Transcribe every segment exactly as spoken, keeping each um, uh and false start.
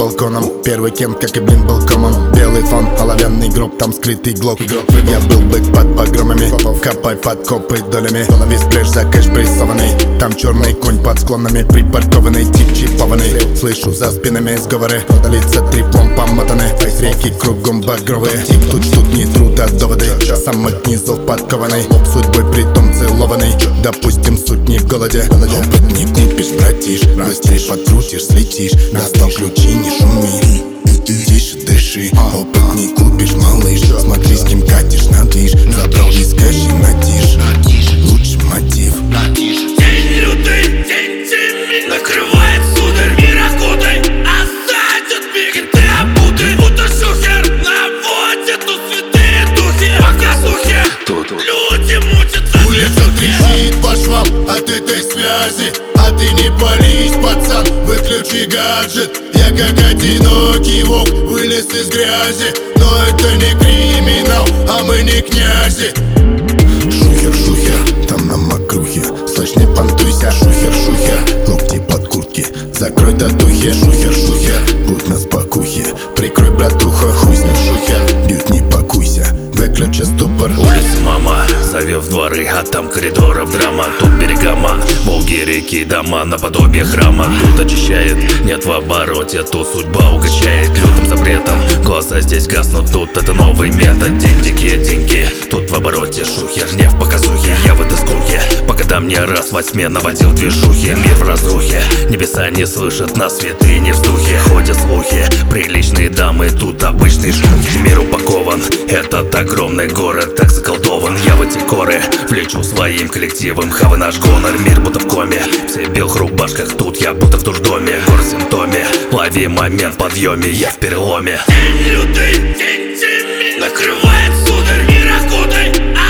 балконом. Первый кент, как и блин, был комом. Белый фон, оловянный гроб, там скрытый глок. Я был бык под погромами, копай подкопы долями. Весь пляж за кэш прессованный, там черный конь под склонами. Припаркованный тип чипованный, слышу за спинами сговоры. Лица триплом помотаны, реки кругом багровые. Тут тут не труда доводы, сам от низов подкованный. Судьбой притом целованный, допустим, суть не в голоде. Опыт не купишь, братиш, быстрее подкрутишь, слетишь. Достал ключи, не шуми, тише дыши. Опыт не купишь, малыш, смотри, с кем катишь на движ. Забрал вискащий на тишь, лучший мотив. День лютый, день зимний, накрывает сударь, мир окутай. Осадят беги, ты обуты, будто шухер наводит тут святые духи. Показухи, люди мутятся. Улица трещит по швам от этой связи. А ты не пались, пацан, выключи гаджет. Я как одинокий волк вылез из грязи. Но это не криминал, а мы не князи. Шухер, шухер, там на макрухе. Слышь, не понтуйся, шухер, шухер. Локти под куртки, закрой татухи. Шухер, шухер, будь на спокухе. Прикрой, братуха, хуй с ним, шухер. Бьют, не покуйся, выключи ступор. Улица мама, зовет в дворы, а там коридоров драма. Тут берегама, Волги, реки, дома, наподобие храма. Тут очищает, нет в обороте, тут судьба угощает лютым запретом. Глаза здесь гаснут, тут это новый метод. Деньги, деньги, тут в обороте шухер, не в показухе. Я в этой скуке, по годам не раз во тьме наводил движухи. Мир в разрухе, небеса не слышат нас, святыни в духе. Ходят слухи, приличные дамы, тут обычные шлюхи. Мир упакован, этот огромный город так заколдован. Я в эти горы влечу своим коллективом. Хавы наш гонор, мир будто в коме. Все в белых рубашках, тут я будто в дурдоме. Город в симптоме, лови момент в подъеме, я в переломе. День лютый, день зимний, накрывает сударь, мир окутай.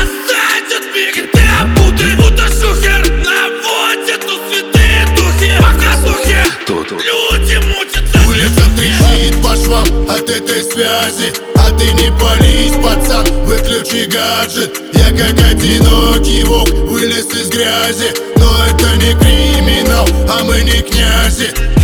Осадят беги, ты обуты, будто шухер наводит тут святые духи. Показухи, тут люди мутятся. Улица трещит по швам от этой связи. А ты не пались, пацан, выключи гаджет. Я как одинокий волк вылез из грязи. Но это не криминал, а мы не князи.